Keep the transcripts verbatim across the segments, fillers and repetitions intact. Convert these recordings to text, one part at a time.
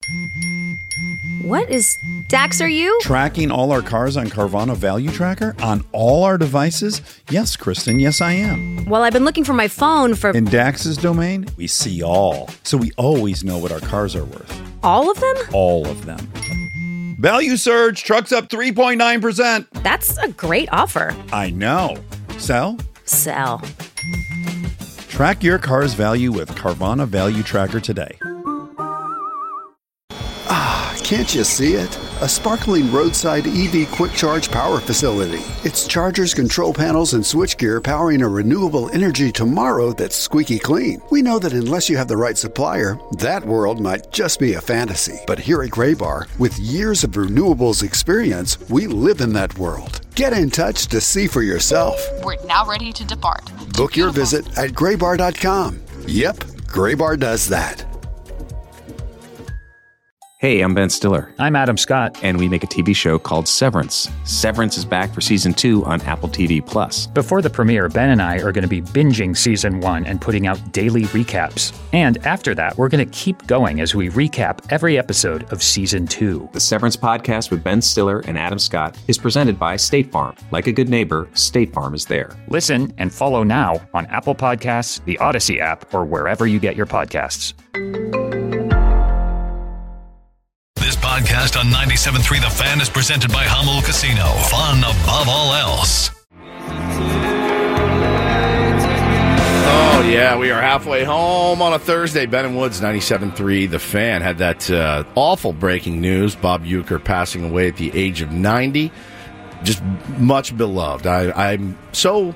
What is... Dax, are you? Tracking all our cars on Carvana Value Tracker on all our devices? Yes, Kristen, yes I am. Well, I've been looking for my phone for... In Dax's domain, we see all. So we always know what our cars are worth. All of them? All of them. Value surge, trucks up three point nine percent. That's a great offer. I know. Sell? Sell. Track your car's value with Carvana Value Tracker today. Can't you see it? A sparkling roadside E V quick charge power facility. It's chargers, control panels, and switchgear powering a renewable energy tomorrow that's squeaky clean. We know that unless you have the right supplier, that world might just be a fantasy. But here at Graybar, with years of renewables experience, we live in that world. Get in touch to see for yourself. We're now ready to depart. Book your visit at graybar dot com. Yep, Graybar does that. Hey, I'm Ben Stiller. I'm Adam Scott. And we make a T V show called Severance. Severance is back for season two on Apple T V Plus. Before the premiere, Ben and I are going to be binging season one and putting out daily recaps. And after that, we're going to keep going as we recap every episode of season two. The Severance podcast with Ben Stiller and Adam Scott is presented by State Farm. Like a good neighbor, State Farm is there. Listen and follow now on Apple Podcasts, the Odyssey app, or wherever you get your podcasts. This podcast on ninety-seven point three The Fan is presented by Hummel Casino. Fun above all else. Oh, yeah, we are halfway home on a Thursday. Ben and Woods, ninety-seven point three The Fan, had that uh, awful breaking news. Bob Uecker passing away at the age of ninety. Just much beloved. I, I'm so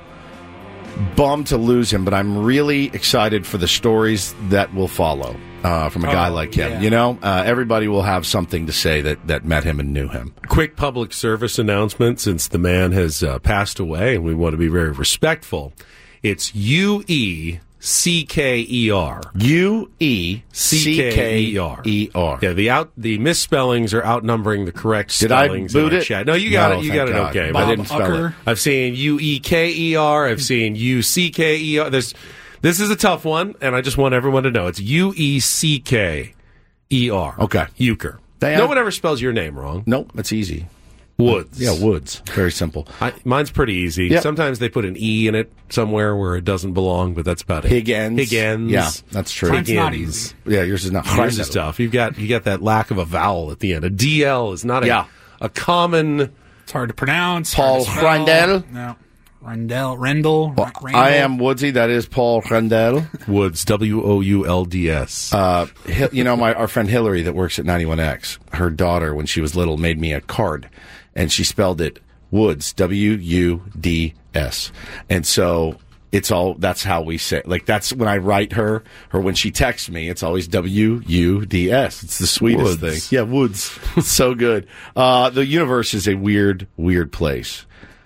bummed to lose him, but I'm really excited for the stories that will follow. Uh, from a guy oh, like him. Yeah. You know, uh, everybody will have something to say that, that met him and knew him. Quick public service announcement, since the man has uh, passed away, and we want to be very respectful. It's U E C K E R. U E C K E R. E R. Yeah, the out the misspellings are outnumbering the correct spellings. Did I boot it? Chat. No, you got no, it. You got it God. okay. Bob I didn't spell Ucker. it. I've seen U E K E R. I've seen U C K E R. There's... This is a tough one, and I just want everyone to know. It's U E C K E R. Okay. Uecker. No one ever spells your name wrong. Nope, that's easy. Woods. Yeah, Woods. Very simple. I, mine's pretty easy. Yep. Sometimes they put an E in it somewhere where it doesn't belong, but that's about it. Higgins. Higgins. Yeah, that's true. Higgins. Not easy. Yeah, yours is not. Yours is tough. You've got, you got that lack of a vowel at the end. A D L is not a, yeah. a common... It's hard to pronounce. Paul Randell. No. Rendell, Rendell, well, I am Woodsy. That is Paul Rendell. Woods, W O U L D S. Uh, you know, my our friend Hillary that works at ninety-one X, her daughter, when she was little, made me a card, and she spelled it Woods, W U D S. And so it's all, that's how we say it. Like, that's when I write her, or when she texts me, it's always W U D S. It's the sweetest Woods. thing. Yeah, Woods. So good. Uh, the universe is a weird, weird place.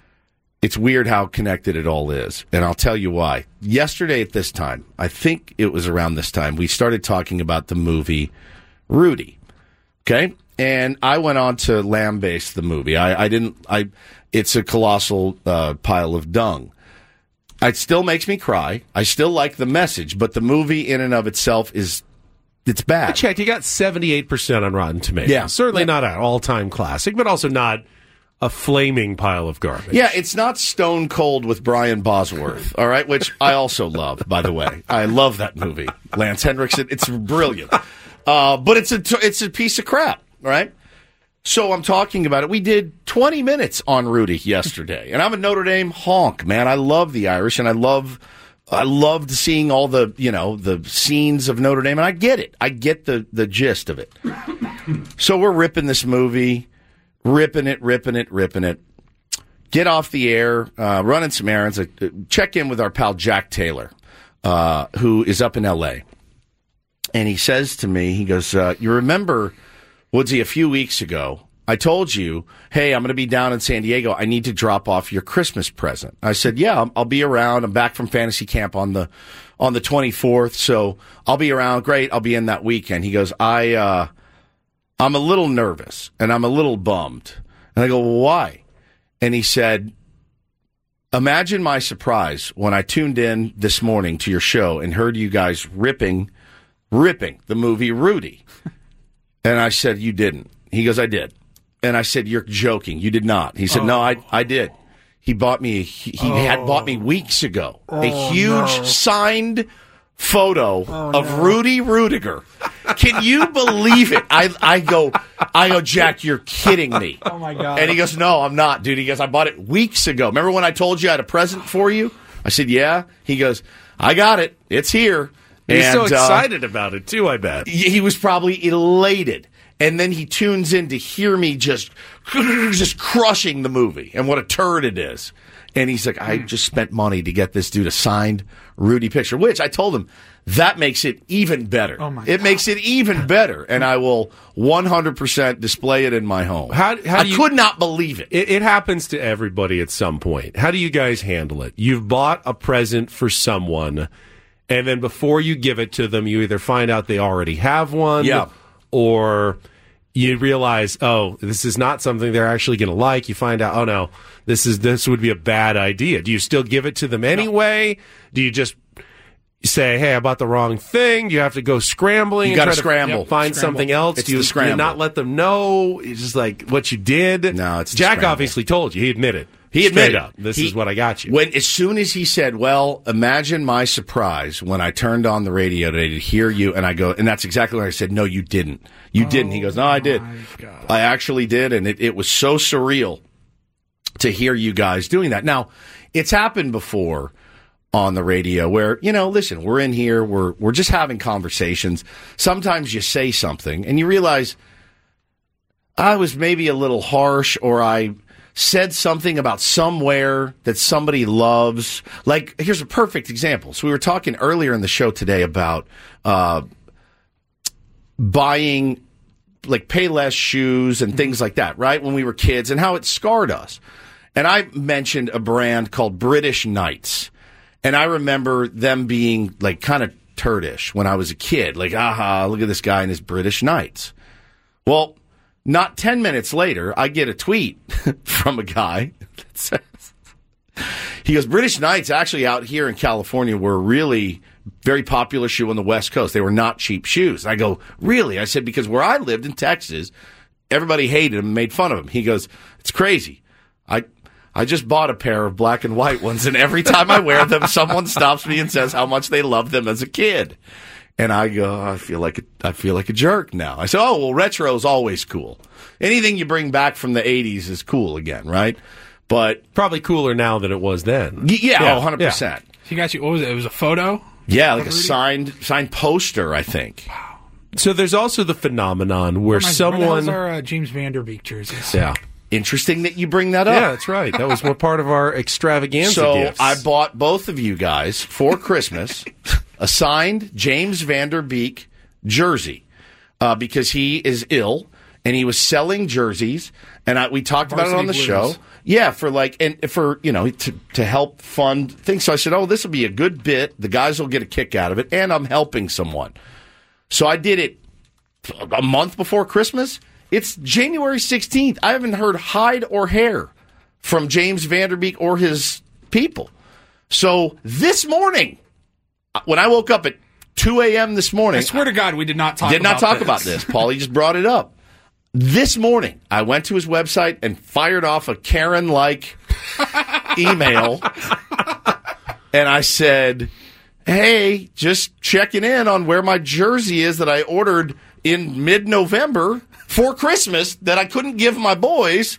It's weird how connected it all is, and I'll tell you why. Yesterday at this time, I think it was around this time, we started talking about the movie Rudy, okay? And I went on to lambaste the movie. I, I didn't, I, it's a colossal uh, pile of dung. It still makes me cry. I still like the message, but the movie in and of itself is, it's bad. I checked, you got seventy-eight percent on Rotten Tomatoes. Yeah. Certainly yeah. not an all-time classic, but also not a flaming pile of garbage. Yeah, it's not Stone Cold with Brian Bosworth, all right, which I also love, by the way. I love that movie. Lance Henriksen, it's brilliant. Uh, but it's a, it's a piece of crap, right? So I'm talking about it. We did twenty minutes on Rudy yesterday, and I'm a Notre Dame honk, man. I love the Irish, and I love I loved seeing all the, you know, the scenes of Notre Dame, and I get it. I get the, the gist of it. So we're ripping this movie. Ripping it, ripping it, ripping it. Get off the air, uh, running some errands. Uh, check in with our pal Jack Taylor, uh, who is up in L A. And he says to me, he goes, uh, you remember, Woodsy, a few weeks ago, I told you, hey, I'm going to be down in San Diego. I need to drop off your Christmas present. I said, yeah, I'll, I'll be around. I'm back from fantasy camp on the on the twenty-fourth, so I'll be around. Great, I'll be in that weekend. He goes, I... Uh, I'm a little nervous, and I'm a little bummed. And I go, well, why? And he said, imagine my surprise when I tuned in this morning to your show and heard you guys ripping, ripping the movie Rudy. And I said, you didn't. He goes, I did. And I said, you're joking. You did not. He said, Oh. no, I I did. He bought me, he, he Oh. had bought me weeks ago Oh, a huge no. signed photo Oh, of no. Rudy Rudiger. Can you believe it? I I go, I go, Jack, you're kidding me. Oh, my God. And he goes, no, I'm not, dude. He goes, I bought it weeks ago. Remember when I told you I had a present for you? I said, yeah. He goes, I got it. It's here. He's And, so uh, excited about it, too, I bet. he he was probably elated. And then he tunes in to hear me just, just crushing the movie and what a turd it is. And he's like, I just spent money to get this dude a signed Rudy picture, which I told him that makes it even better. Oh my it God. makes it even better. And I will one hundred percent display it in my home. How, how I do you, could not believe it. it. It happens to everybody at some point. How do you guys handle it? You've bought a present for someone, and then before you give it to them, you either find out they already have one, Yeah. or you realize, oh, this is not something they're actually going to like. You find out, oh no, this is this would be a bad idea. Do you still give it to them anyway? Do you just say, hey, I bought the wrong thing? Do you have to go scrambling You and gotta try to scramble. find Scramble. something else? It's do you, the do you scramble. not let them know? It's just like what you did? No, it's the Jack scramble. obviously told you. He admitted. He Straight admitted up. This He- is what I got you. When as soon as he said, "Well, imagine my surprise when I turned on the radio today to hear you," and I go, and that's exactly what I said. No, you didn't. You didn't. He goes, "No, I did. I actually did," and it, it was so surreal to hear you guys doing that. Now, it's happened before on the radio where, you know, listen, we're in here, we're we're just having conversations. Sometimes you say something and you realize I was maybe a little harsh, or I said something about somewhere that somebody loves. Like, here's a perfect example. So we were talking earlier in the show today about uh, buying, like, Payless shoes and things like that, right? When we were kids, and how it scarred us. And I mentioned a brand called British Knights. And I remember them being, like, kind of turdish when I was a kid. Like, aha, look at this guy in his British Knights. Well, not ten minutes later, I get a tweet from a guy that says, he goes, British Knights actually out here in California were really very popular shoe on the West Coast. They were not cheap shoes. And I go, really? I said, because where I lived in Texas, everybody hated them and made fun of them. He goes, it's crazy. I I just bought a pair of black and white ones, and every time I wear them, someone stops me and says how much they loved them as a kid. And I go, I feel like a, I feel like a jerk now. I say, oh, well, retro is always cool. Anything you bring back from the eighties is cool again, right? But probably cooler now than it was then. Y- yeah, Yeah, oh, one hundred percent. He got you. What was it? It was a photo. Yeah, like a signed signed poster, I think. So there's also the phenomenon where My- Where the someone. hell's our uh, James Vanderbeek jerseys? Yeah. Interesting that you bring that up. Yeah, that's right. That was one part of our extravaganza So gifts. I bought both of you guys for Christmas a signed James Vanderbeek jersey uh, because he is ill and he was selling jerseys, and I, we talked about it on the Varsity show. Blues. Yeah, for like and for you know to to help fund things. So I said, oh, this will be a good bit. The guys will get a kick out of it, and I'm helping someone. So I did it a month before Christmas. It's January sixteenth. I haven't heard hide or hair from James Vanderbeek or his people. So this morning, when I woke up at two a.m. this morning, I swear to God, we did not talk. did not about talk this. about this. Paulie just brought it up. This morning, I went to his website and fired off a Karen-like email, and I said, hey, just checking in on where my jersey is that I ordered in mid-November for Christmas that I couldn't give my boys.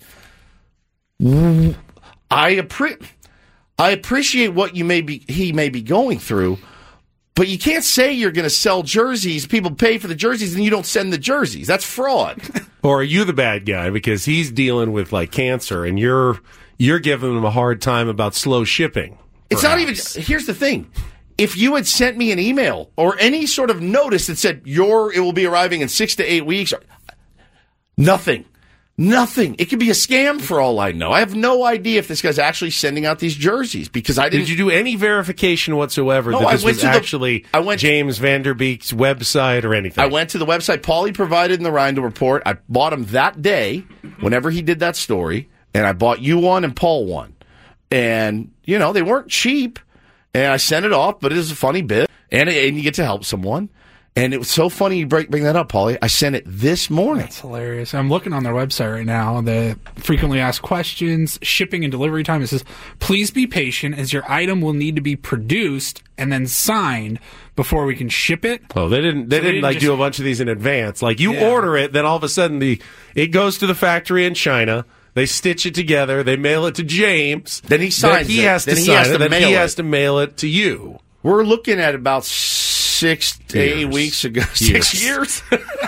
I appre- I appreciate what you may be he may be going through, but you can't say you're going to sell jerseys, people pay for the jerseys, and you don't send the jerseys. That's fraud. Or are you the bad guy because he's dealing with like cancer and you're you're giving him a hard time about slow shipping? It's not even. Here's the thing. If you had sent me an email or any sort of notice that said your it will be arriving in six to eight weeks, nothing. Nothing. It could be a scam for all I know. I have no idea if this guy's actually sending out these jerseys because I didn't. Did you do any verification whatsoever No, that I this went was to the- actually I went- James Vanderbeek's website or anything? I went to the website Paulie provided in the Rindle Report. I bought him that day, whenever he did that story, and I bought you one and Paul one. And, you know, they weren't cheap, and I sent it off, but it was a funny bit, and, and you get to help someone. And it was so funny you bring, bring that up, Paulie. I sent it this morning. That's hilarious. I'm looking on their website right now. The frequently asked questions, shipping and delivery time. It says, please be patient as your item will need to be produced and then signed before we can ship it. Oh, they didn't. They So they didn't didn't like just- do a bunch of these in advance. Like you Yeah. order it, then all of a sudden the it goes to the factory in China. They stitch it together. They mail it to James. Then he signs he it. has to Then he sign has it. to Then mail he it. has to mail it to you. We're looking at about six to eight Years. weeks ago. Years. Six years.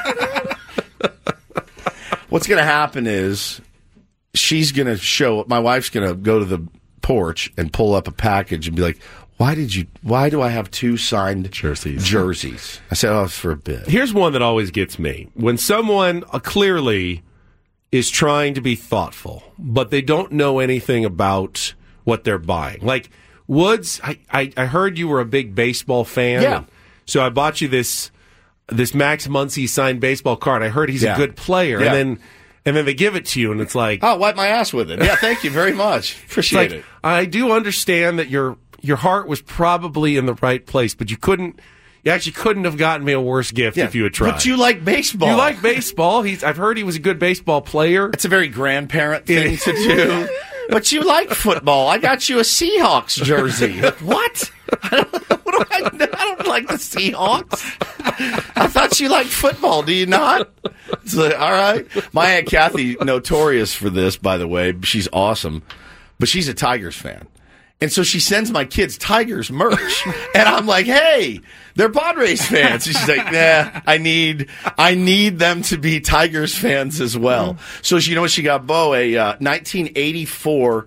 What's going to happen is she's going to show, my wife's going to go to the porch and pull up a package and be like, why did you, why do I have two signed Jerseys. jerseys? I said, oh, it's for a bit. Here's one that always gets me. When someone uh, clearly is trying to be thoughtful, but they don't know anything about what they're buying. Like, Woods, I, I, I heard you were a big baseball fan. Yeah. So I bought you this this Max Muncy signed baseball card. I heard he's Yeah. a good player. Yeah. And then and then they give it to you, and it's like... Oh, wipe my ass with it. Yeah, thank you very much. It's Appreciate like, it. I do understand that your your heart was probably in the right place, but you couldn't. You actually couldn't have gotten me a worse gift Yeah, if you had tried. But you like baseball. You like baseball. He's. I've heard he was a good baseball player. It's a very grandparent thing to do. But you like football. I got you a Seahawks jersey. What? I don't, what do I, I don't like the Seahawks. I thought you liked football. Do you not? It's like, all right. My Aunt Kathy, notorious for this, by the way. She's awesome. But she's a Tigers fan. And so she sends my kids Tigers merch. And I'm like, hey, they're Padres fans. And she's like, nah, I need, I need them to be Tigers fans as well. So she, you know what? She got Bo a uh, nineteen eighty-four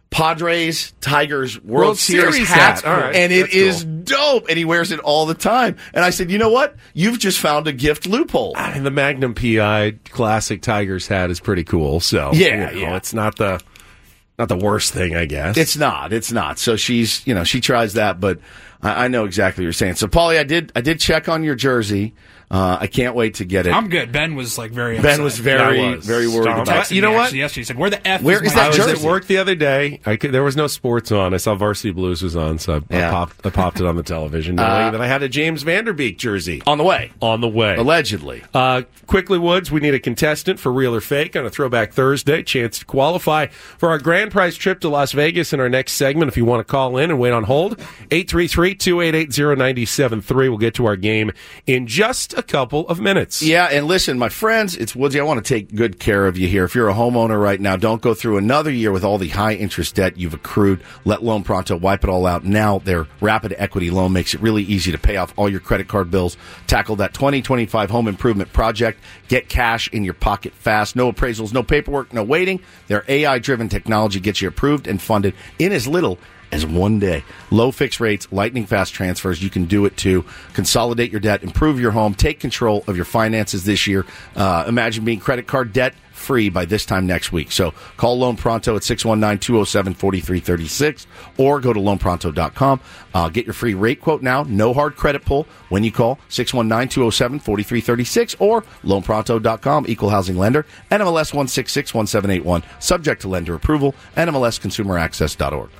Padres Tigers World, World Series, Series hat. hat. All right. And it That's is cool. dope. And he wears it all the time. And I said, you know what? You've just found a gift loophole. And the Magnum P I classic Tigers hat is pretty cool. So Yeah, you know, yeah. it's not the not the worst thing, I guess. It's not. It's not. So she's, you know, she tries that, but I, I know exactly what you're saying. So, Paulie, I did, I did check on your jersey. Uh, I can't wait to get it. I'm good. Ben was like very Ben upset. was very, I was. very worried Stop. about Texted it. You know me what? actually Yesterday, he said, "Where the f Where is is my that I was jersey? at work the other day. I could, there was no sports on. I saw Varsity Blues was on, so I, Yeah. I popped I popped it on the television, knowing Uh, that I had a James Vanderbeek jersey On the way. on the way. Allegedly. Uh, quickly, Woods, we need a contestant for Real or Fake on a Throwback Thursday. Chance to qualify for our grand prize trip to Las Vegas in our next segment. If you want to call in and wait on hold, eight three three, two eight eight, zero nine seven three. We'll get to our game in just a couple of minutes. Yeah, and listen, my friends, it's Woodsy. I want to take good care of you here. If you're a homeowner right now, don't go through another year with all the high interest debt you've accrued. Let Loan Pronto wipe it all out. Now, their rapid equity loan makes it really easy to pay off all your credit card bills. Tackle that twenty twenty-five home improvement project. Get cash in your pocket fast. No appraisals, no paperwork, no waiting. Their A I-driven technology gets you approved and funded in as little as one day. Low fixed rates, lightning fast transfers. You can do it too. Consolidate your debt, improve your home, take control of your finances this year. Uh, imagine being credit card debt free by this time next week. So call Loan Pronto at six one nine, two oh seven, four three three six or go to loan pronto dot com. Uh, get your free rate quote now. No hard credit pull when you call six one nine, two oh seven, four three three six or loan pronto dot com. Equal housing lender. N M L S one six six one seven eight one. Subject to lender approval. N M L S consumer access dot org.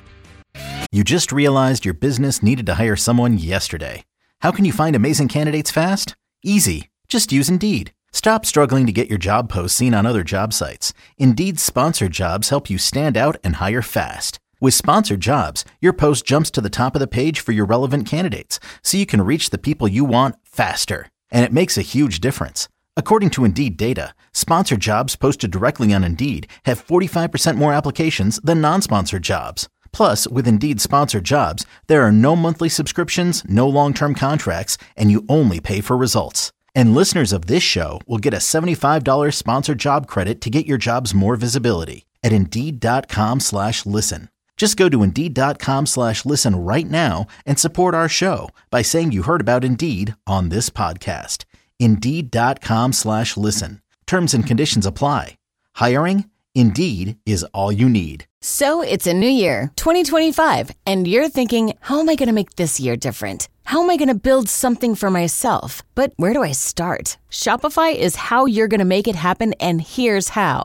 You just realized your business needed to hire someone yesterday. How can you find amazing candidates fast? Easy. Just use Indeed. Stop struggling to get your job posts seen on other job sites. Indeed's sponsored jobs help you stand out and hire fast. With sponsored jobs, your post jumps to the top of the page for your relevant candidates, so you can reach the people you want faster. And it makes a huge difference. According to Indeed data, sponsored jobs posted directly on Indeed have forty-five percent more applications than non-sponsored jobs. Plus, with Indeed sponsored jobs, there are no monthly subscriptions, no long-term contracts, and you only pay for results. And listeners of this show will get a seventy-five dollars sponsored job credit to get your jobs more visibility at Indeed.com slash listen. Just go to Indeed.com slash listen right now and support our show by saying you heard about Indeed on this podcast. Indeed.com slash listen. Terms and conditions apply. Hiring? Indeed is all you need. So it's a new year, twenty twenty-five, and you're thinking, how am I going to make this year different? How am I going to build something for myself? But where do I start? Shopify is how you're going to make it happen, and here's how.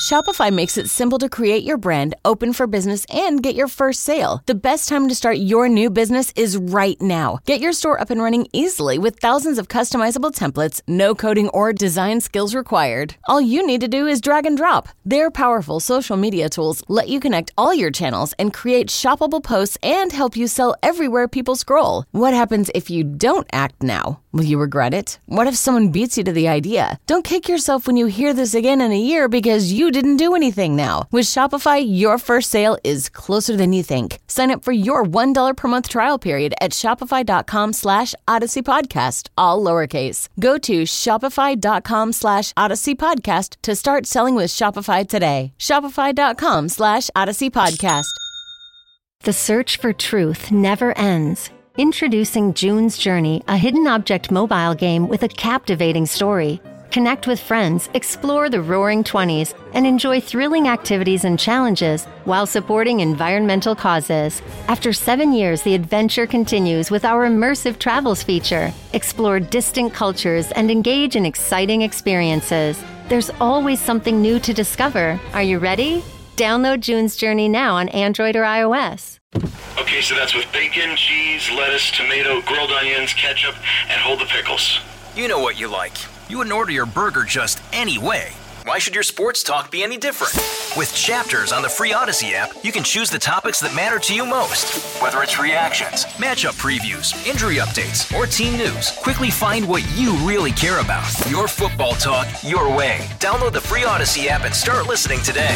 Shopify makes it simple to create your brand, open for business, and get your first sale. The best time to start your new business is right now. Get your store up and running easily with thousands of customizable templates, no coding or design skills required. All you need to do is drag and drop. Their powerful social media tools let you connect all your channels and create shoppable posts and help you sell everywhere people scroll. What happens if you don't act now? Will you regret it? What if someone beats you to the idea? Don't kick yourself when you hear this again in a year because you didn't do anything now. With Shopify, your first sale is closer than you think. Sign up for your one dollar per month trial period at shopify.com slash Odyssey Podcast, all lowercase. Go to shopify.com slash Odyssey Podcast to start selling with Shopify today. Shopify.com slash Odyssey Podcast. The search for truth never ends. Introducing June's Journey, a hidden object mobile game with a captivating story. Connect with friends, explore the Roaring Twenties, and enjoy thrilling activities and challenges while supporting environmental causes. After seven years, the adventure continues with our immersive travels feature. Explore distant cultures and engage in exciting experiences. There's always something new to discover. Are you ready? Download June's Journey now on Android or iOS. Okay, so that's with bacon, cheese, lettuce, tomato, grilled onions, ketchup, and hold the pickles. You know what you like. You wouldn't order your burger just any way. Why should your sports talk be any different? With Chapters on the free Odyssey app, you can choose the topics that matter to you most. Whether it's reactions, matchup previews, injury updates, or team news, quickly find what you really care about. Your football talk, your way. Download the free Odyssey app and start listening today.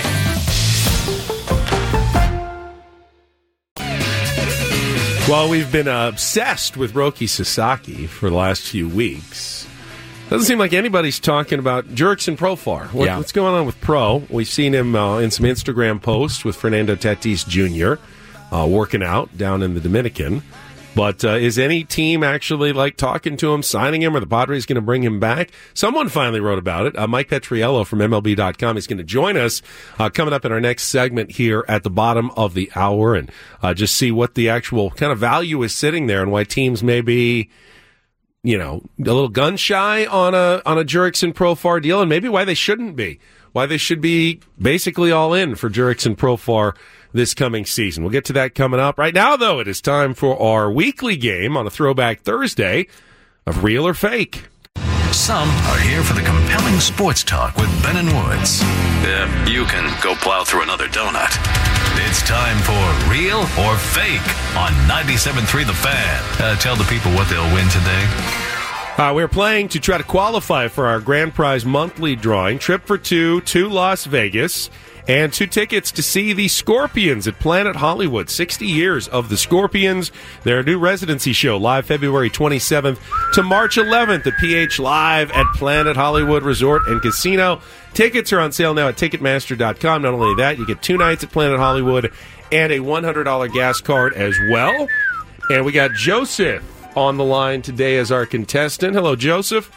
Well, we've been uh, obsessed with Roki Sasaki for the last few weeks. Doesn't seem like anybody's talking about Jurickson Profar. What, Yeah. What's going on with Pro? We've seen him uh, in some Instagram posts with Fernando Tatis Junior Uh, working out down in the Dominican. But uh, is any team actually like talking to him, signing him, or the Padres going to bring him back? Someone finally wrote about it. Uh, Mike Petriello from M L B dot com is going to join us uh, coming up in our next segment here at the bottom of the hour, and uh, just see what the actual kind of value is sitting there and why teams may be, you know, a little gun shy on a on a Jurickson Profar deal, and maybe why they shouldn't be. Why they should be basically all in for Jurickson Profar this coming season. We'll get to that coming up. Right now, though, it is time for our weekly game on a Throwback Thursday of Real or Fake. Some are here for the compelling sports talk with Ben and Woods. Yeah, you can go plow through another donut. It's time for Real or Fake on ninety-seven point three The Fan. Uh, tell the people what they'll win today. Uh, we're playing to try to qualify for our grand prize monthly drawing. Trip for two to Las Vegas. And two tickets to see the Scorpions at Planet Hollywood. sixty years of the Scorpions. Their new residency show, live February twenty-seventh to March eleventh at P H Live at Planet Hollywood Resort and Casino. Tickets are on sale now at Ticketmaster dot com. Not only that, you get two nights at Planet Hollywood and a one hundred dollars gas card as well. And we got Joseph on the line today as our contestant. Hello, Joseph.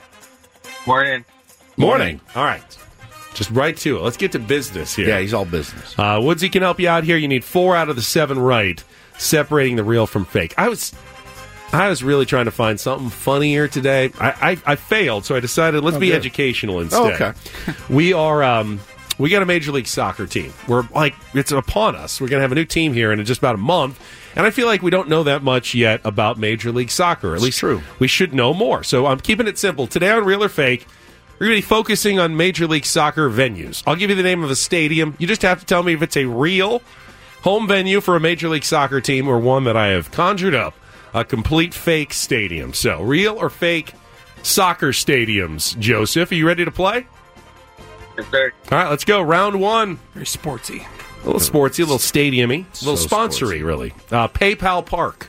Morning. Morning. All right. Just right to it. Let's get to business here. Yeah, he's all business. Uh, Woodsy can help you out here. You need four out of the seven right, separating the real from fake. I was I was really trying to find something funnier today. I, I, I failed, so I decided let's Oh, be good. educational instead. Oh, okay. we are um, we got a Major League Soccer team. We're like it's upon us. We're going to have a new team here in just about a month. And I feel like we don't know that much yet about Major League Soccer. At It's least true. we should know more. So I'm keeping it simple. Today on Real or Fake, we're going to be focusing on Major League Soccer venues. I'll give you the name of a stadium. You just have to tell me if it's a real home venue for a Major League Soccer team or one that I have conjured up, a complete fake stadium. So, real or fake soccer stadiums. Joseph, are you ready to play? Yes, sir. All right, let's go. Round one. Very sportsy. A little sportsy, a little stadium-y, a little So sponsory, sportsy. really. Uh, PayPal Park.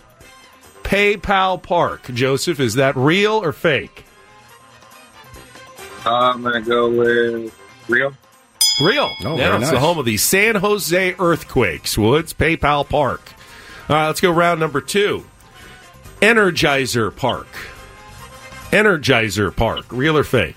PayPal Park. Joseph, is that real or fake? Uh, I'm going to go with real. Real. Oh, yeah, very it's nice. the home of the San Jose Earthquakes. Woods, PayPal Park. All right, let's go round number two. Energizer Park. Energizer Park. Real or fake?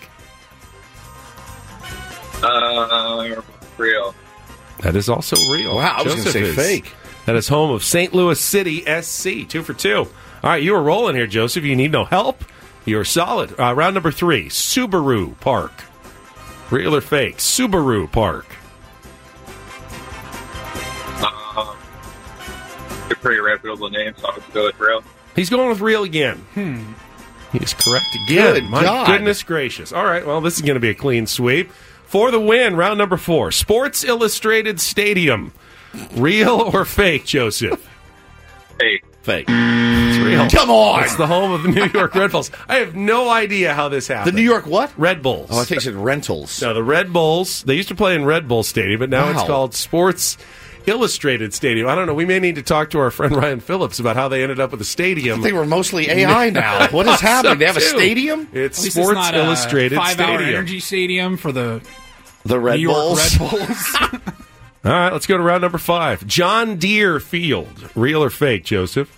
Uh, real. That is also real. Wow, I was Joseph gonna say is. fake. That is home of Saint Louis City S C. Two for two. All right, you are rolling here, Joseph. You need no help. You're solid. Uh, round number three. Subaru Park. Real or fake? Subaru Park. Uh, it's a pretty reputable name, so I'm going to go with real. He's going with real again. Hmm. He's correct again. Good My God. goodness gracious. All right, well, this is going to be a clean sweep. For the win, round number four. Sports Illustrated Stadium. Real or fake, Joseph? Fake. Fake. It's real. Come on! It's the home of the New York Red Bulls. I have no idea how this happened. The New York what? Red Bulls. Oh, I think you said rentals. No, the Red Bulls. They used to play in Red Bull Stadium, but now Wow. it's called Sports Illustrated Stadium. I don't know. We may need to talk to our friend Ryan Phillips about how they ended up with a stadium. I think we're mostly A I now. What is happening? They have a stadium? It's At least Sports it's not Illustrated a five-hour Stadium. energy stadium for the The Red New York Bulls. Red Bulls. All right, let's go to round number five. John Deere Field. Real or fake, Joseph?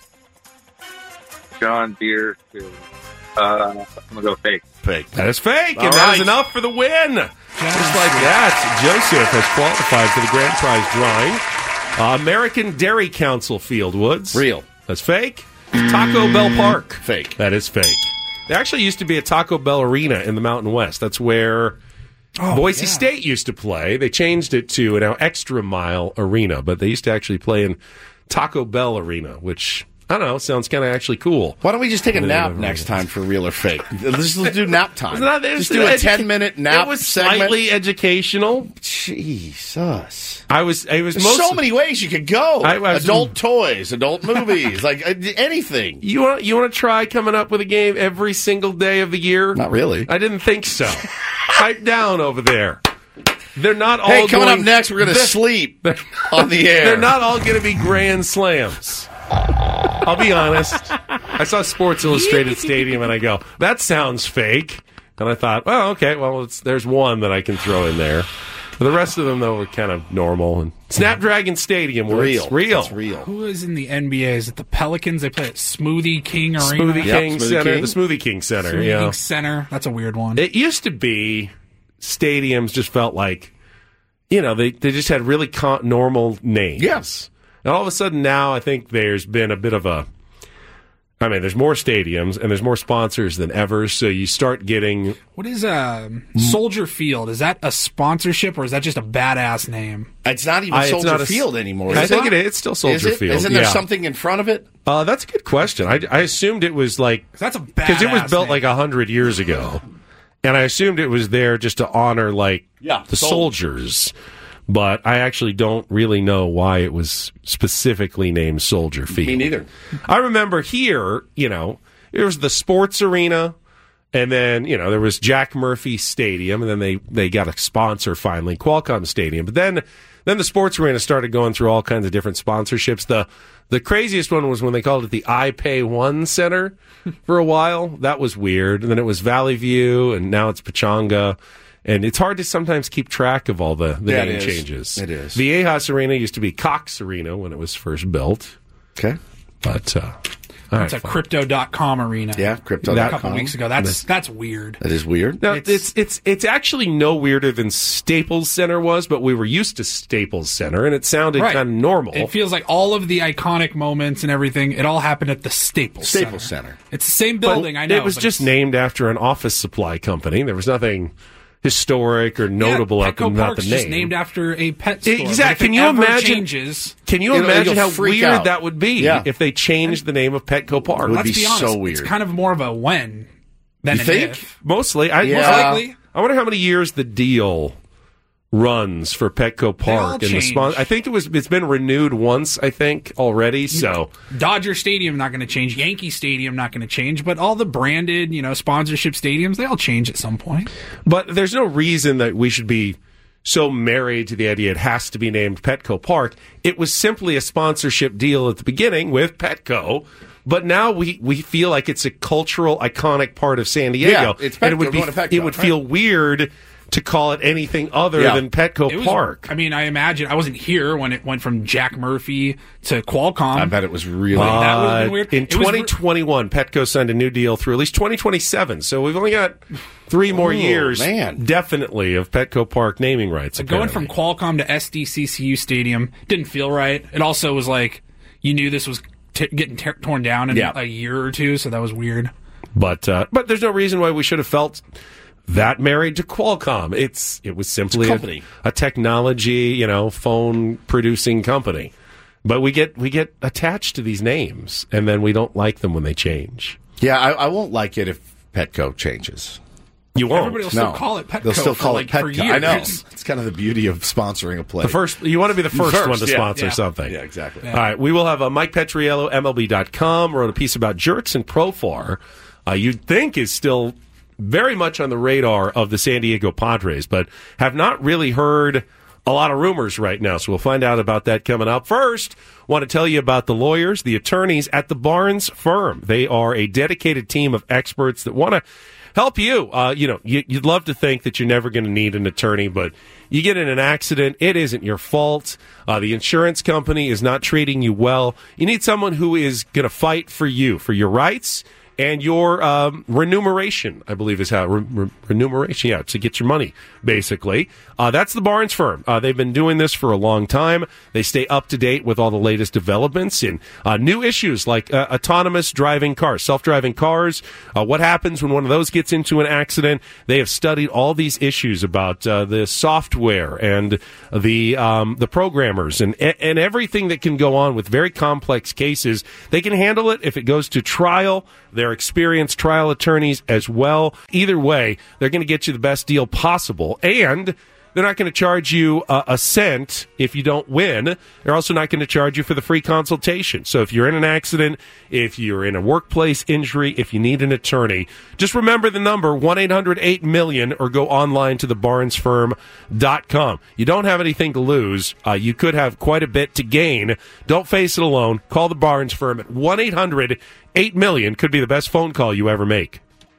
John Deere. Uh, I'm going to go fake. Fake. That is fake, All and that right. is enough for the win. Just like that, Joseph has qualified for the grand prize drawing. Uh, American Dairy Council Field, Woods. Real. That's fake. Taco Bell Park. Fake. That is fake. There actually used to be a Taco Bell Arena in the Mountain West. That's where Oh, Boise yeah. State used to play. They changed it to an Extra Mile Arena, but they used to actually play in Taco Bell Arena, which, I don't know, sounds kind of actually cool. Why don't we just take a And then nap another next reason. time for real or fake? Let's, let's do nap time. It's not- it's just do a edu- ten-minute nap It was segment. slightly educational. Jesus. I was. It was There's most, so many ways you could go. I- I was- adult toys, adult movies, like uh, anything. You want you want to try coming up with a game every single day of the year? Not really. I didn't think so. Pipe down over there. They're not all. Hey, coming going, up next, we're going to they're- sleep on the air. They're not all going to be grand slams. I'll be honest. I saw Sports Illustrated Stadium and I go, that sounds fake. And I thought, well, okay, well, it's, there's one that I can throw in there. The rest of them, though, were kind of normal. And Snapdragon Stadium, where real. it's real. It's real. Who is in the N B A? Is it the Pelicans? They play at Smoothie King Arena. Smoothie Yep, King Smoothie Center, King. the Smoothie King Center. Smoothie yeah. King Center. That's a weird one. It used to be stadiums just felt like, you know, they, they just had really con- normal names. Yes. And all of a sudden now I think there's been a bit of a, I mean, there's more stadiums and there's more sponsors than ever, so you start getting... What is uh, Soldier Field? Is that a sponsorship or is that just a badass name? It's not even I- it's Soldier not a- Field anymore. I is think it? it is. It's still Soldier Is it? Field. Isn't there yeah. something in front of it? Uh, that's a good question. I, I assumed it was like... That's a badass Because it was built name. like one hundred years ago. And I assumed it was there just to honor, like, Yeah, the soldiers. soldiers. But I actually don't really know why it was specifically named Soldier Field. Me neither. I remember here, you know, there was the sports arena, and then, you know, there was Jack Murphy Stadium, and then they, they got a sponsor finally, Qualcomm Stadium. But then then the sports arena started going through all kinds of different sponsorships. The the craziest one was when they called it the I Pay One Center for a while. That was weird. And then it was Valley View, and now it's Pechanga. And it's hard to sometimes keep track of all the, the Yeah, it name is. changes. It is. Viejas Arena used to be Cox Arena when it was first built. Okay. But, uh, all That's right, a fine. crypto dot com arena. Yeah, crypto A dot couple com. weeks ago. That's that's weird. That is weird. No, it's, it's it's actually no weirder than Staples Center was, but we were used to Staples Center, and it sounded Right. kind of normal. It feels like all of the iconic moments and everything, it all happened at the Staples Staples Center. Center. It's the same But building, I know. it was but just it's- named after an office supply company. There was nothing historic or notable yeah, about Petco the Park's name. just named after a pet store. Exactly. But if Can it you ever imagine? Changes, Can you It'll- imagine it'll how freak weird out. that would be Yeah. if they changed the name of Petco Park? would let's be be honest, so weird. it's kind of more of a when than You an think? if. Mostly, I, Yeah. most Likely. I wonder how many years the deal runs for Petco all Park and the change. spon- I think it was it's been renewed once, I think, already. So Dodger Stadium not going to change. Yankee Stadium not going to change. But all the branded, you know, sponsorship stadiums, they all change at some point. but there's no reason that we should be so married to the idea it has to be named Petco Park. It was simply a sponsorship deal at the beginning with Petco. But now we, we feel like it's a cultural, iconic part of San Diego. Yeah, it's and it Petco would be going to Petco, it would feel weird to call it anything other Yeah. than Petco It was- Park. I mean, I imagine I wasn't here when it went from Jack Murphy to Qualcomm. I bet it was really. that would've been Uh, weird. In It was re- twenty twenty-one, Petco signed a new deal through at least twenty twenty-seven. So we've only got three more Oh, years, man. definitely, of Petco Park naming rights. Going from apparently. Qualcomm to S D C C U Stadium didn't feel right. It also was like you knew this was t- getting t- torn down in Yeah. a year or two, so that was weird. But uh, but there's no reason why we should have felt that married to Qualcomm. It's it was simply It's a company. a, a technology, you know, phone producing company. But we get we get attached to these names, and then we don't like them when they change. Yeah, I, I won't like it if Petco changes. You won't. Everybody will still call it Petco. They'll still for call like, it Petco. for years. I know. It's kind of the beauty of sponsoring a play. The first, you want to be the first, First, one to yeah. sponsor Yeah. something. Yeah, exactly. Yeah. All right, we will have uh, Mike Petriello, M L B dot com, wrote a piece about Jurickson Profar. Uh, you'd think is still very much on the radar of the San Diego Padres, but have not really heard a lot of rumors right now, so we'll find out about that coming up. First, want to tell you about the lawyers, the attorneys at the Barnes firm. They are a dedicated team of experts that want to help you. Uh, you know, you, you'd love to think that you're never going to need an attorney, but you get in an accident, it isn't your fault. Uh, the insurance company is not treating you well. You need someone who is going to fight for you, for your rights, and your um, remuneration, I believe is how, re- re- remuneration, yeah, to get your money, basically. Uh, that's the Barnes firm. Uh, they've been doing this for a long time. They stay up to date with all the latest developments and uh, new issues like uh, autonomous driving cars, self-driving cars, uh, what happens when one of those gets into an accident. They have studied all these issues about uh, the software and the um, the programmers and, and everything that can go on with very complex cases. They can handle it if it goes to trial. They're experienced trial attorneys as well. Either way, they're going to get you the best deal possible, and they're not going to charge you uh, a cent if you don't win. They're also not going to charge you for the free consultation. So if you're in an accident, if you're in a workplace injury, if you need an attorney, just remember the number, one eight hundred eight million, or go online to the barnes firm dot com. You don't have anything to lose. Uh, you could have quite a bit to gain. Don't face it alone. Call the Barnes firm at one eight hundred eight million. Could be the best phone call you ever make.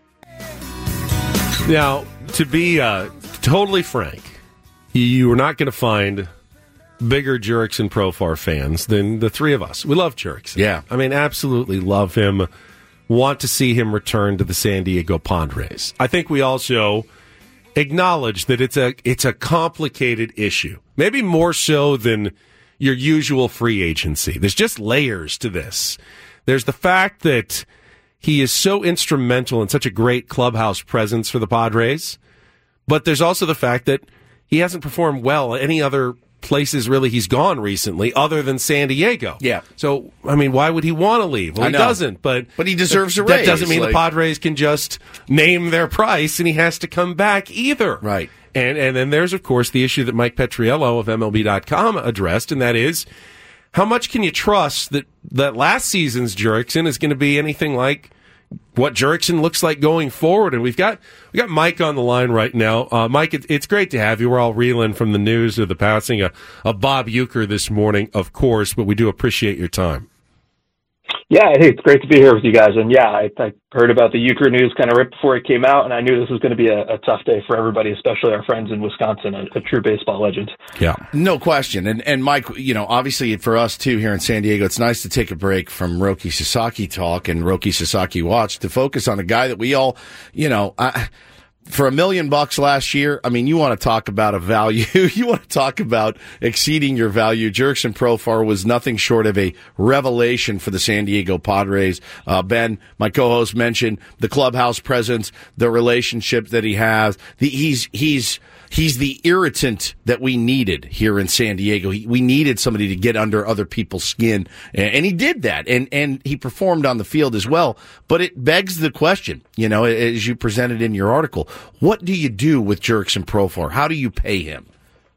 Now, to be uh, totally frank, you are not going to find bigger Jurickson Profar fans than the three of us. We love Jurickson. Yeah. I mean, absolutely love him. Want to see him return to the San Diego Padres. I think we also acknowledge that it's a it's a complicated issue. Maybe more so than your usual free agency. There's just layers to this. There's the fact that he is so instrumental and such a great clubhouse presence for the Padres. But there's also the fact that he hasn't performed well at any other places really he's gone recently other than San Diego. Yeah. So, I mean, why would he want to leave? Well, I he know. doesn't, but... But he deserves a that raise. doesn't mean like- the Padres can just name their price and he has to come back either. Right. And and then there's, of course, the issue that Mike Petriello of M L B dot com addressed, and that is, how much can you trust that, that last season's Jurickson is going to be anything like what Jurickson looks like going forward? And we've got we got Mike on the line right now. Uh, Mike, it, it's great to have you. We're all reeling from the news of the passing of, of Bob Uecker this morning, of course, but we do appreciate your time. Yeah, hey, it's great to be here with you guys. And yeah, I, I heard about the Uecker news kind of right before it came out, and I knew this was going to be a, a tough day for everybody, especially our friends in Wisconsin, a, a true baseball legend. Yeah, no question. And and Mike, you know, obviously for us too here in San Diego, it's nice to take a break from Roki Sasaki talk and Roki Sasaki watch to focus on a guy that we all, you know, I, for a million bucks last year, I mean, you want to talk about a value. You want to talk about exceeding your value. Jurickson Profar was nothing short of a revelation for the San Diego Padres. Uh, Ben, my co-host, mentioned the clubhouse presence, the relationship that he has. The, he's he's he's the irritant that we needed here in San Diego. He, we needed somebody to get under other people's skin, and, and he did that, and and he performed on the field as well. But it begs the question, you know, as you presented in your article, what do you do with Jurickson Profar? How do you pay him?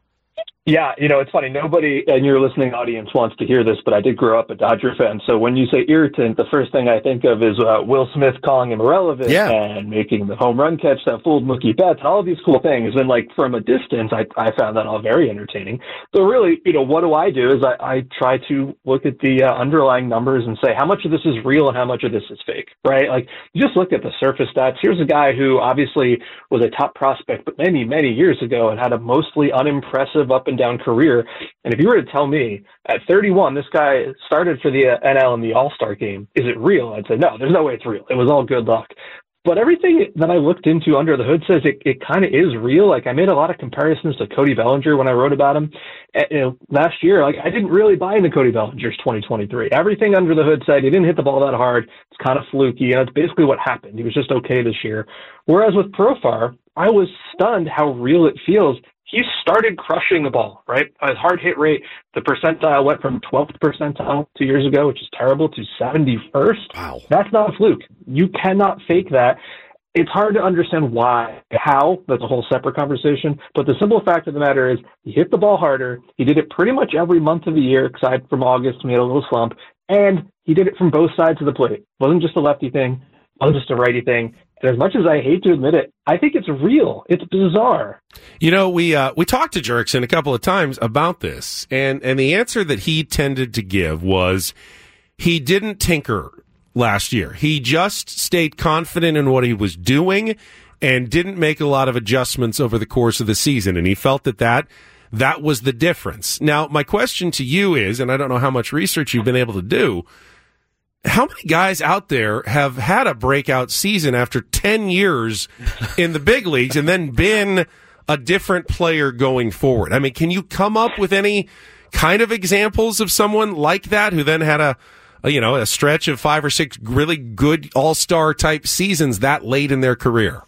Yeah, you know, it's funny. Nobody in your listening audience wants to hear this, but I did grow up a Dodger fan. So when you say irritant, the first thing I think of is uh, Will Smith calling him irrelevant yeah. and making the home run catch that fooled Mookie Betts and all of these cool things. And like from a distance, I, I found that all very entertaining. So really, you know, what do I do is I, I try to look at the uh, underlying numbers and say how much of this is real and how much of this is fake, right? Like you just look at the surface stats. Here's a guy who obviously was a top prospect, but many, many years ago and had a mostly unimpressive up and down career. And if you were to tell me at thirty-one, this guy started for the N L in the All-Star game, is it real? I'd say, no, there's no way it's real. It was all good luck. But everything that I looked into under the hood says it, it kind of is real. Like I made a lot of comparisons to Cody Bellinger when I wrote about him. And, you know, last year, like I didn't really buy into Cody Bellinger's twenty twenty-three. Everything under the hood said he didn't hit the ball that hard. It's kind of fluky. And that's basically what happened. He was just okay this year. Whereas with Profar, I was stunned how real it feels. He started crushing the ball, right? His hard hit rate, the percentile went from twelfth percentile two years ago, which is terrible, to seventy-first. Wow. That's not a fluke. You cannot fake that. It's hard to understand why, how, that's a whole separate conversation. But the simple fact of the matter is he hit the ball harder. He did it pretty much every month of the year, aside from August when he had a little slump. And he did it from both sides of the plate. It wasn't just a lefty thing. It wasn't just a righty thing. And as much as I hate to admit it, I think it's real. It's bizarre. You know, we uh, we talked to Jurickson a couple of times about this, and, and the answer that he tended to give was he didn't tinker last year. He just stayed confident in what he was doing and didn't make a lot of adjustments over the course of the season, and he felt that that, that was the difference. Now, my question to you is, and I don't know how much research you've been able to do, how many guys out there have had a breakout season after ten years in the big leagues and then been a different player going forward? I mean, can you come up with any kind of examples of someone like that who then had a, a you know, a stretch of five or six really good all-star type seasons that late in their career?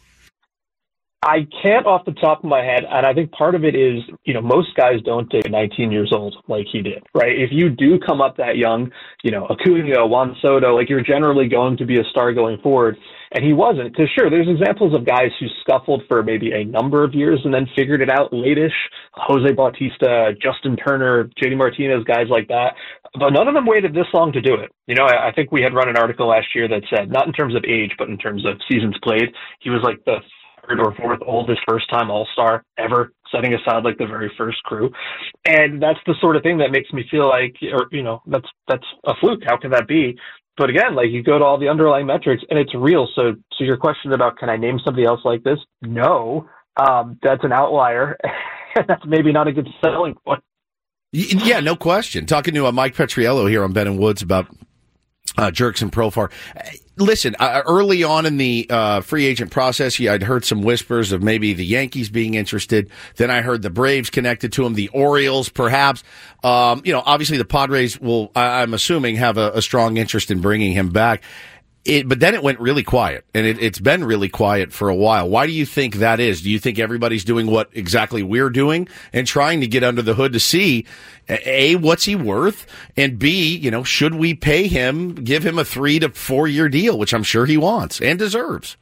I can't off the top of my head, and I think part of it is, you know, most guys don't take nineteen years old like he did, right? If you do come up that young, you know, Acuna, Juan Soto, like you're generally going to be a star going forward, and he wasn't. Because sure, there's examples of guys who scuffled for maybe a number of years and then figured it out late-ish. Jose Bautista, Justin Turner, J D Martinez, guys like that. But none of them waited this long to do it. You know, I, I think we had run an article last year that said, not in terms of age, but in terms of seasons played, he was like the third or fourth oldest first-time All-Star ever, setting aside like the very first crew. And that's the sort of thing that makes me feel like, or, you know, that's that's a fluke. How can that be? But again, like you go to all the underlying metrics and it's real. So, so your question about can I name somebody else like this? No, um, that's an outlier. That's maybe not a good selling point. Yeah, no question. Talking to uh, Mike Petriello here on Ben and Woods about uh, Jurickson Profar. Listen, uh, early on in the uh, free agent process, yeah, I'd heard some whispers of maybe the Yankees being interested. Then I heard the Braves connected to him, the Orioles perhaps. Um, you know, obviously the Padres will, I- I'm assuming, have a, a strong interest in bringing him back. It, but then it went really quiet, and it, it's been really quiet for a while. Why do you think that is? Do you think everybody's doing what exactly we're doing and trying to get under the hood to see, A, what's he worth, and B, you know, should we pay him, give him a three to four year deal, which I'm sure he wants and deserves?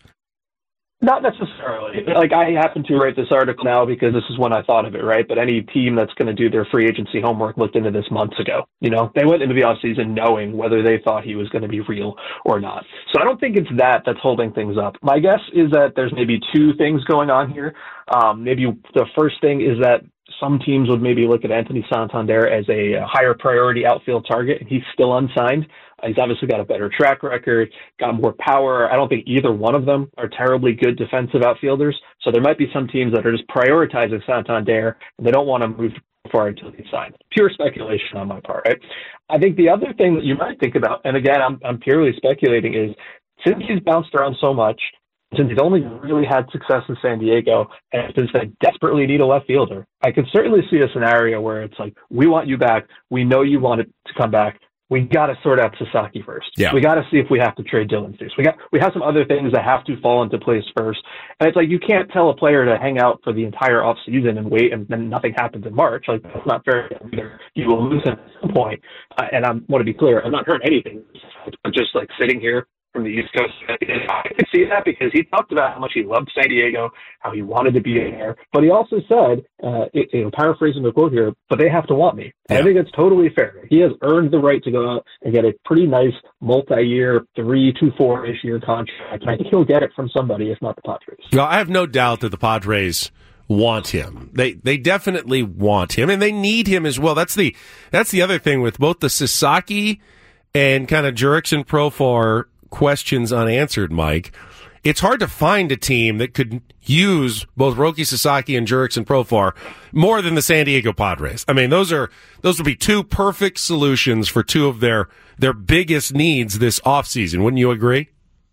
Not necessarily. Like, I happen to write this article now because this is when I thought of it, right? But any team that's going to do their free agency homework looked into this months ago. You know, they went into the offseason knowing whether they thought he was going to be real or not. So I don't think it's that that's holding things up. My guess is that there's maybe two things going on here. Um, maybe the first thing is that some teams would maybe look at Anthony Santander as a higher priority outfield target, and he's still unsigned. He's obviously got a better track record, got more power. I don't think either one of them are terribly good defensive outfielders. So there might be some teams that are just prioritizing Santander, and they don't want to move far until he's signed. Pure speculation on my part, right? I think the other thing that you might think about, and again, I'm, I'm purely speculating, is since he's bounced around so much, since he's only really had success in San Diego, and since they desperately need a left fielder, I could certainly see a scenario where it's like, we want you back. We know you want it to come back. We got to sort out Sasaki first. Yeah. We got to see if we have to trade Dylan Cease. We got we have some other things that have to fall into place first. And it's like you can't tell a player to hang out for the entire off season and wait, and then nothing happens in March. Like that's not fair either. You will lose him at some point. Uh, and I want to be clear, I'm not heard anything. I'm just like sitting here from the East Coast. I can see that because he talked about how much he loved San Diego, how he wanted to be in there. But he also said, uh, it, you know, paraphrasing the quote here, but they have to want me. Yeah. I think it's totally fair. He has earned the right to go out and get a pretty nice multi-year, three to four-ish year contract. And I think he'll get it from somebody, if not the Padres. Well, I have no doubt that the Padres want him. They they definitely want him, and they need him as well. That's the that's the other thing with both the Sasaki and kind of Jurickson Profar questions unanswered, Mike. It's hard to find a team that could use both Roki Sasaki and Jurickson Profar more than the San Diego Padres. I mean, those are those would be two perfect solutions for two of their their biggest needs this offseason. Wouldn't you agree?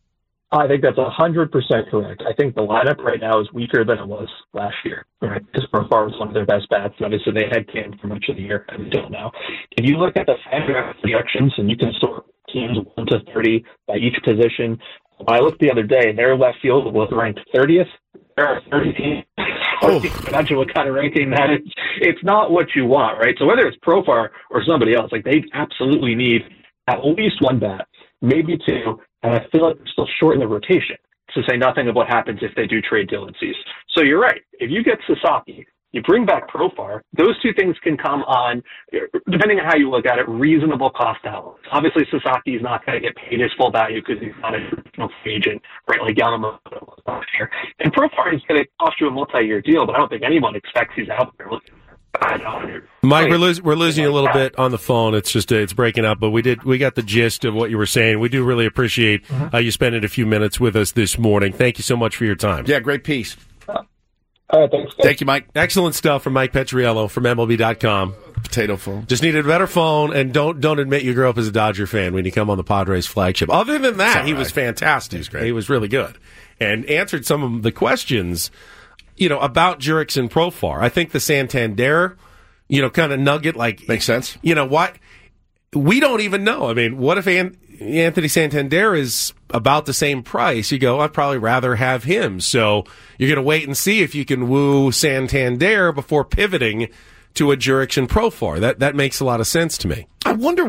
I think that's one hundred percent correct. I think the lineup right now is weaker than it was last year. Right? Because Profar was one of their best bats. Obviously, they had Cam for much of the year until now. If you look at the FanGraphs projections, and you can sort teams one to thirty by each position. When I looked the other day, their left field was ranked thirtieth, there are thirty teams. Oh. Imagine what kind of ranking that is. It's not what you want, right? So whether it's Profar or somebody else, like they absolutely need at least one bat, maybe two, and I feel like they're still short in the rotation, to say nothing of what happens if they do trade Dylan Cease. So you're right. If you get Sasaki, you bring back Profar, those two things can come on, depending on how you look at it, reasonable cost outlets. Obviously, Sasaki is not going to get paid his full value because he's not a traditional free agent, right, like Yamamoto was last year. And Profar is going to cost you a multi-year deal, but I don't think anyone expects he's out there looking for five hundred. Mike, we're, losing we're losing you a little bit on the phone. It's just uh, it's breaking up, but we did we got the gist of what you were saying. We do really appreciate uh, you spending a few minutes with us this morning. Thank you so much for your time. Yeah, great piece. All right, thanks. Thank you, Mike. Excellent stuff from Mike Petriello from M L B dot com. Potato phone. Just needed a better phone, and don't don't admit you grew up as a Dodger fan when you come on the Padres flagship. Other than that, he right. was fantastic. He was great. He was really good and answered some of the questions, you know, about Jurickson Profar. I think the Santander, you know, kind of nugget, like makes sense. You know what? We don't even know. I mean, what if An- Anthony Santander is about the same price? You go, I'd probably rather have him. So you're going to wait and see if you can woo Santander before pivoting to a Jurickson Profar. That that makes a lot of sense to me. I wonder,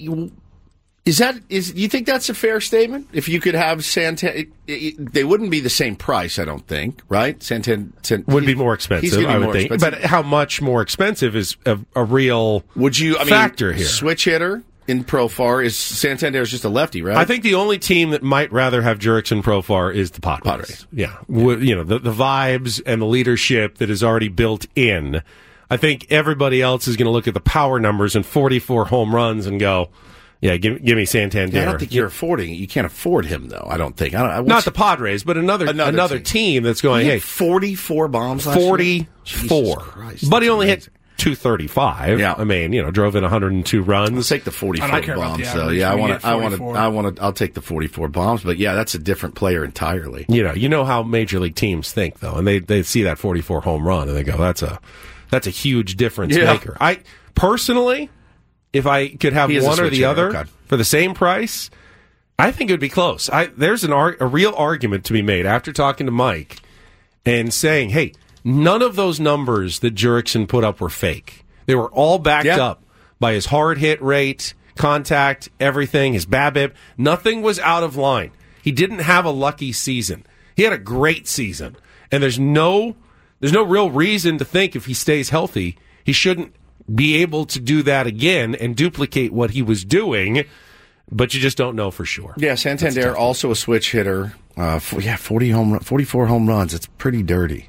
is that is? Do you think that's a fair statement? If you could have Santander, they wouldn't be the same price, I don't think, right? Santander would be more expensive. He's gonna be I would more think, expensive. but how much more expensive is a, a real would you I mean, factor here? Switch hitter in Profar is Santander is just a lefty, right? I think the only team that might rather have Jurickson Profar is the Padres. Padres. Yeah, yeah. You know the the vibes and the leadership that is already built in. I think everybody else is going to look at the power numbers and forty-four home runs and go, yeah, give, give me Santander. Yeah, I don't think you're affording it. You can't afford him, though. I don't think. I don't, I, Not the Padres, but another another, another team. team that's going, he hey, forty-four bombs last forty-four. year? Christ, but he only amazing. hit two thirty-five. Yeah. I mean, you know, drove in one hundred two runs. Let's take the forty-four I don't care about bombs. the So average. yeah, I We want get to. I want to. forty-four. I want to. I'll take the forty-four bombs. But yeah, that's a different player entirely. You know, you know how major league teams think though, and they they see that forty-four home run and they go, that's a that's a huge difference Yeah. maker. I personally, if I could have He is a one or switch the hitter, other okay. for the same price, I think it would be close. I there's an ar- a real argument to be made after talking to Mike and saying, hey, none of those numbers that Jurickson put up were fake. They were all backed Yeah. up by his hard hit rate, contact, everything, his BABIP. Nothing was out of line. He didn't have a lucky season. He had a great season. And there's no there's no real reason to think if he stays healthy, he shouldn't be able to do that again and duplicate what he was doing, but you just don't know for sure. Yeah, Santander also a switch hitter. Uh, for, yeah, forty home, run, forty-four home runs. It's pretty dirty.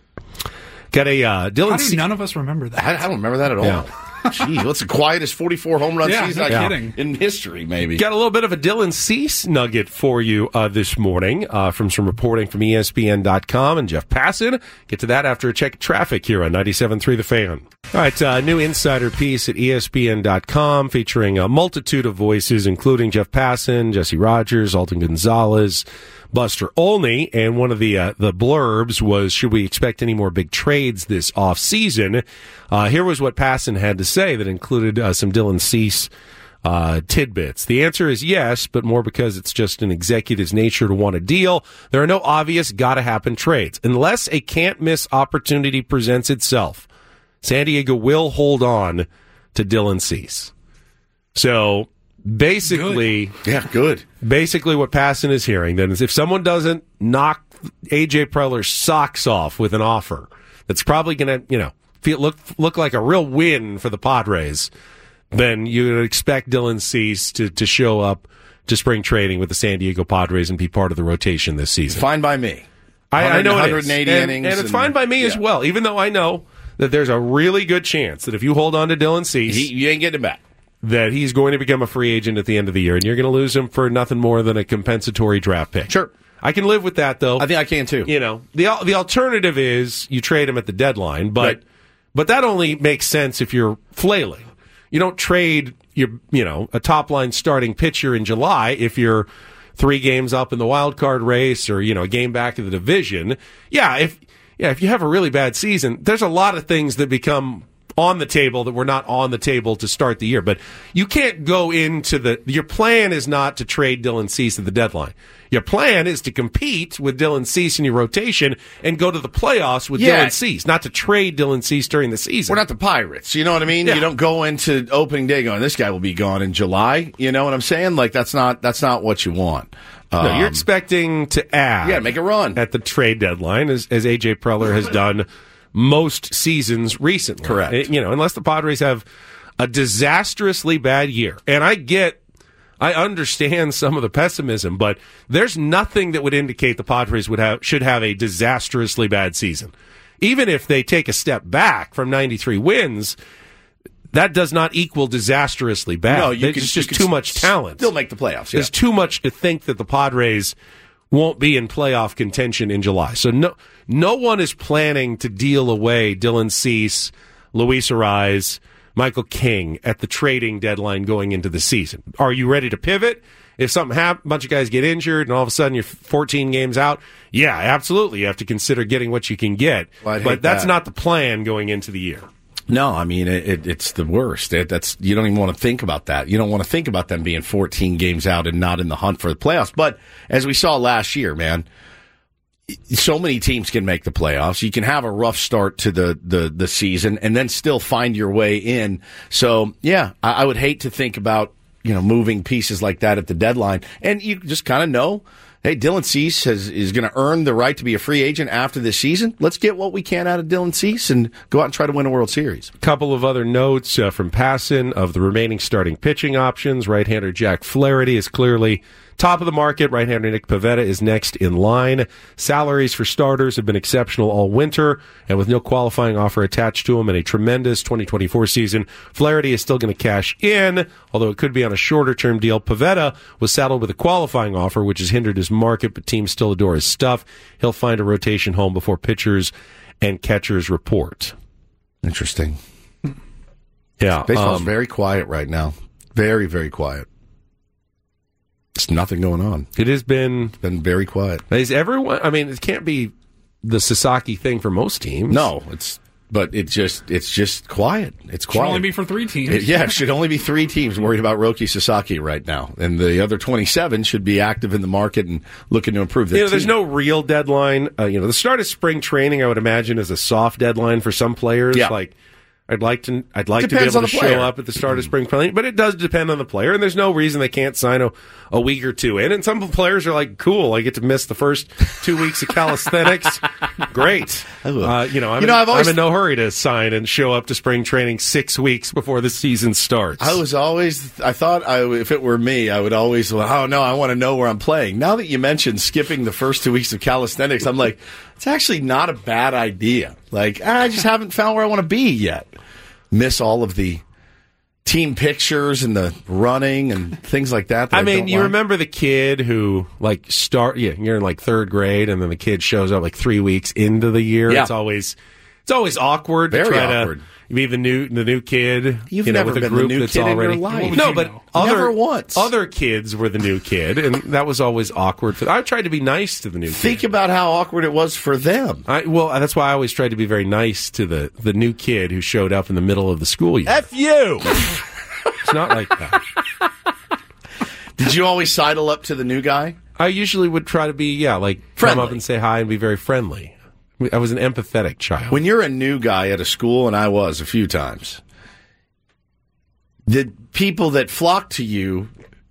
Got a uh, Dylan. How do C- none of us remember that? I, I don't remember that at all. Yeah. Gee, what's the quietest forty-four home run Yeah, season no I can- kidding. in history? Maybe. Got a little bit of a Dylan Cease nugget for you uh, this morning uh, from some reporting from E S P N dot com and Jeff Passan. Get to that after a check of traffic here on ninety-seven point three The Fan. All right, uh, new insider piece at E S P N dot com featuring a multitude of voices, including Jeff Passan, Jesse Rogers, Alton Gonzalez, Buster Olney, and one of the uh, the blurbs was, should we expect any more big trades this offseason? Uh, here was what Passan had to say that included uh, some Dylan Cease uh, tidbits. The answer is yes, but more because it's just an executive's nature to want a deal. There are no obvious gotta-happen trades. Unless a can't-miss opportunity presents itself, San Diego will hold on to Dylan Cease. So basically, good. yeah, good. Basically, what Passan is hearing then is if someone doesn't knock A J Preller's socks off with an offer, that's probably going to, you know, feel look look like a real win for the Padres, then you would expect Dylan Cease to to show up to spring training with the San Diego Padres and be part of the rotation this season. Fine by me. I, I know it is. one hundred eighty and, innings, and it's and, fine by me yeah. as well. Even though I know that there's a really good chance that if you hold on to Dylan Cease, he, you ain't getting him back. That he's going to become a free agent at the end of the year, and you're going to lose him for nothing more than a compensatory draft pick. Sure. I can live with that, though. I think I can, too. You know, the the alternative is you trade him at the deadline, but Right. but that only makes sense if you're flailing. You don't trade your, you know, a top-line starting pitcher in July if you're three games up in the wild card race or, you know, a game back in the division. Yeah, if yeah, if you have a really bad season, there's a lot of things that become on the table that were not on the table to start the year. But you can't go into the – your plan is not to trade Dylan Cease at the deadline. Your plan is to compete with Dylan Cease in your rotation and go to the playoffs with Yeah. Dylan Cease, not to trade Dylan Cease during the season. We're not the Pirates. You know what I mean? Yeah. You don't go into opening day going, this guy will be gone in July. You know what I'm saying? Like, that's not that's not what you want. No, you're Um, expecting to add. Yeah, make a run. At the trade deadline, as, as A J Preller has done most seasons recently. Correct. It- you know, unless the Padres have a disastrously bad year. And I get, I understand some of the pessimism, but there's nothing that would indicate the Padres would have should have a disastrously bad season. Even if they take a step back from ninety-three wins, that does not equal disastrously bad. No, you There's could- just you could too much talent. Still make the playoffs. Yeah. There's too much to think that the Padres won't be in playoff contention in July. So no, no one is planning to deal away Dylan Cease, Luis Ariz, Michael King at the trading deadline going into the season. Are you ready to pivot? If something happens, a bunch of guys get injured, and all of a sudden you're fourteen games out, yeah, absolutely. You have to consider getting what you can get. Well, I'd but hate that's that. not the plan going into the year. No, I mean it, it, it's the worst. It, that's you don't even want to think about that. You don't want to think about them being fourteen games out and not in the hunt for the playoffs. But as we saw last year, man, so many teams can make the playoffs. You can have a rough start to the the, the season and then still find your way in. So yeah, I, I would hate to think about you know moving pieces like that at the deadline. And you just kind of know. Hey, Dylan Cease has, is going to earn the right to be a free agent after this season. Let's get what we can out of Dylan Cease and go out and try to win a World Series. Couple of other notes uh, from Passan of the remaining starting pitching options. Right-hander Jack Flaherty is clearly top of the market. Right-hander Nick Pivetta is next in line. Salaries for starters have been exceptional all winter, and with no qualifying offer attached to him and a tremendous twenty twenty-four season, Flaherty is still going to cash in, although it could be on a shorter-term deal. Pivetta was saddled with a qualifying offer, which has hindered his market, but teams still adore his stuff. He'll find a rotation home before pitchers and catchers report. Interesting. Yeah. Baseball's um, very quiet right now. Very, very quiet. There's nothing going on. It has been... It's been very quiet. Is everyone... I mean, it can't be the Sasaki thing for most teams. No, it's... But it's just it's just quiet. It's quiet. Should only be for three teams. It, yeah, it should only be three teams worried about Roki Sasaki right now. And the other twenty-seven should be active in the market and looking to improve their You know, there's team. no real deadline. Uh, you know, the start of spring training, I would imagine, is a soft deadline for some players. Yeah. Like, I'd like to, I'd like to be Depends able on to the player. show up at the start of spring training, but it does depend on the player. And there's no reason they can't sign a, a week or two in. And some players are like, cool, I get to miss the first two weeks of calisthenics. Great. Uh, you know, I'm, You know, in, I've always- I'm in no hurry to sign and show up to spring training six weeks before the season starts. I was always, I thought I, if it were me, I would always, oh no, I want to know where I'm playing. Now that you mentioned skipping the first two weeks of calisthenics, I'm like, it's actually not a bad idea. Like, I just haven't found where I want to be yet. Miss all of the team pictures and the running and things like that. that I I mean, don't you like. remember the kid who, like, start, yeah, you're in like third grade, and then the kid shows up like three weeks into the year. Yeah. It's always, it's always awkward Very to try awkward. to be the new, the new kid. You've you know, never with a been the group new that's kid in your already. life. No, You but know. other Never once. other kids were the new kid, and that was always awkward. For, I tried to be nice to the new Think kid. about how awkward it was for them. I, well, that's why I always tried to be very nice to the the new kid who showed up in the middle of the school year. F you! It's not like that. Did you always sidle up to the new guy? I usually would try to be, yeah, like Friendly. come up and say hi and be very friendly. I was an empathetic child. When you're a new guy at a school, and I was a few times, the people that flock to you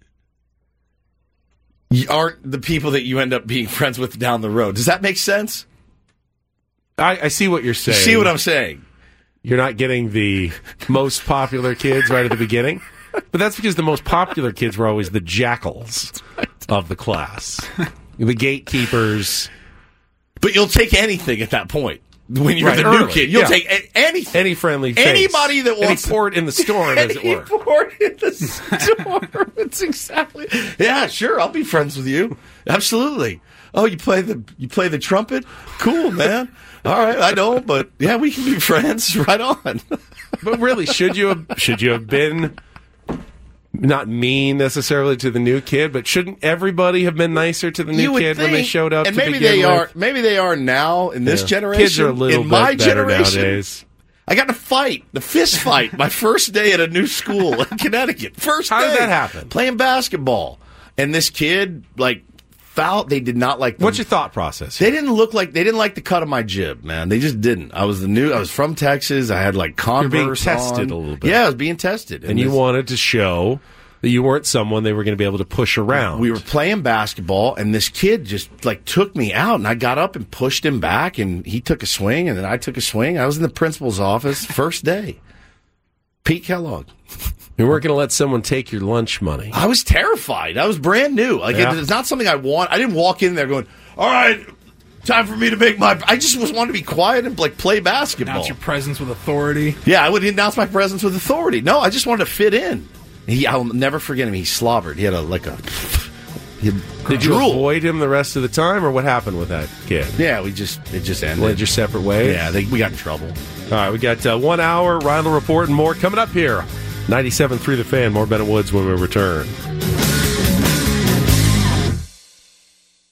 aren't the people that you end up being friends with down the road. Does that make sense? I, I see what you're You saying. see what I'm saying? You're not getting the most popular kids right at the beginning. But that's because the most popular kids were always the jackals of the class. The gatekeepers. But you'll take anything at that point. When you're Right, the new early, kid, you'll yeah. take a- anything. Any friendly face. Anybody that wants Any port in the storm, as it Any were. port in the storm. It's exactly. Yeah, sure. I'll be friends with you. Absolutely. Oh, you play the you play the trumpet? Cool, man. All right, I don't, but yeah, we can be friends. Right on. But really, should you have should you have been not mean necessarily to the new kid, but shouldn't everybody have been nicer to the new You would kid when they think, showed up? and to maybe begin they with? are. Maybe they are now in this Yeah. generation. Kids are a little in bit my better generation, nowadays. I got in a fight, the fist fight, my first day at a new school in Connecticut. First How day. did that happen? Playing basketball. And this kid, like, foul. They did not like. The, What's your thought process? They didn't look like they didn't like the cut of my jib, man. They just didn't. I was the new. I was from Texas. I had like Converse. You're being tested on. a little bit. Yeah, I was being tested, and, and you this, wanted to show that you weren't someone they were going to be able to push around. We were playing basketball, and this kid just like took me out, and I got up and pushed him back, and he took a swing, and then I took a swing. I was in the principal's office first day. Pete Kellogg. You weren't going to let someone take your lunch money. I was terrified. I was brand new. Like yeah. it, it's not something I want. I didn't walk in there going, "All right, time for me to make my." I just was wanted to be quiet and like play basketball. Announce your presence with authority. Yeah, I would announce my presence with authority. No, I just wanted to fit in. He, I'll never forget him. He slobbered. He had a like a. He had Did you avoid him the rest of the time, or what happened with that kid? Yeah, we just it just ended. Went your separate ways. Yeah, they, we got in trouble. All right, we got uh, one hour Rindle Report and more coming up here. ninety-seven point three The Fan. More Ben and Woods when we return.